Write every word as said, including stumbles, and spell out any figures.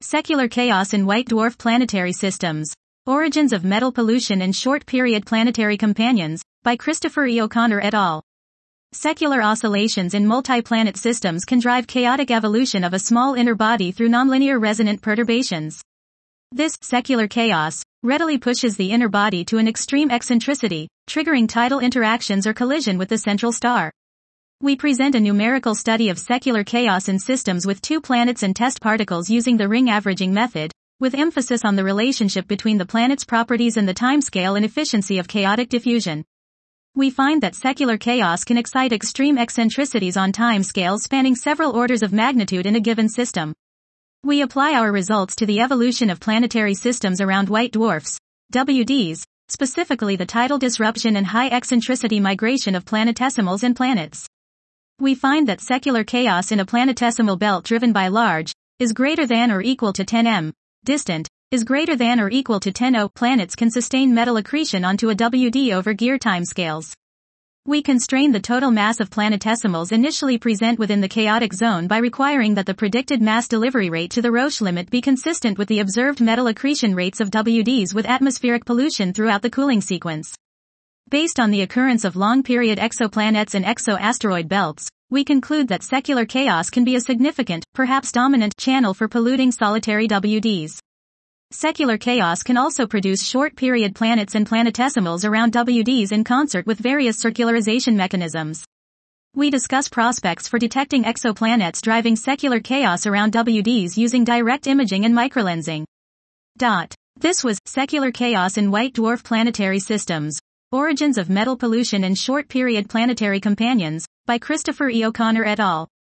Secular Chaos in White Dwarf Planetary Systems. Origins of Metal Pollution and Short-Period Planetary Companions, by Christopher E. O'Connor et al. Secular oscillations in multi-planet systems can drive chaotic evolution of a small inner body through nonlinear resonant perturbations. This secular chaos readily pushes the inner body to an extreme eccentricity, triggering tidal interactions or collision with the central star. We present a numerical study of secular chaos in systems with two planets and test particles using the ring averaging method, with emphasis on the relationship between the planet's properties and the timescale and efficiency of chaotic diffusion. We find that secular chaos can excite extreme eccentricities on time scales spanning several orders of magnitude in a given system. We apply our results to the evolution of planetary systems around white dwarfs, W Ds, specifically the tidal disruption and high eccentricity migration of planetesimals and planets. We find that secular chaos in a planetesimal belt driven by large, is greater than or equal to ten meters, distant, is greater than or equal to ten O planets can sustain metal accretion onto a W D over Gear timescales. We constrain the total mass of planetesimals initially present within the chaotic zone by requiring that the predicted mass delivery rate to the Roche limit be consistent with the observed metal accretion rates of W Ds with atmospheric pollution throughout the cooling sequence. Based on the occurrence of long-period exoplanets and exo-asteroid belts, we conclude that secular chaos can be a significant, perhaps dominant, channel for polluting solitary W Ds. Secular chaos can also produce short-period planets and planetesimals around W Ds in concert with various circularization mechanisms. We discuss prospects for detecting exoplanets driving secular chaos around W Ds using direct imaging and microlensing. Dot. This was Secular Chaos in White Dwarf Planetary Systems. Origins of Metal Pollution and Short-Period Planetary Companions, by Christopher E. O'Connor et al.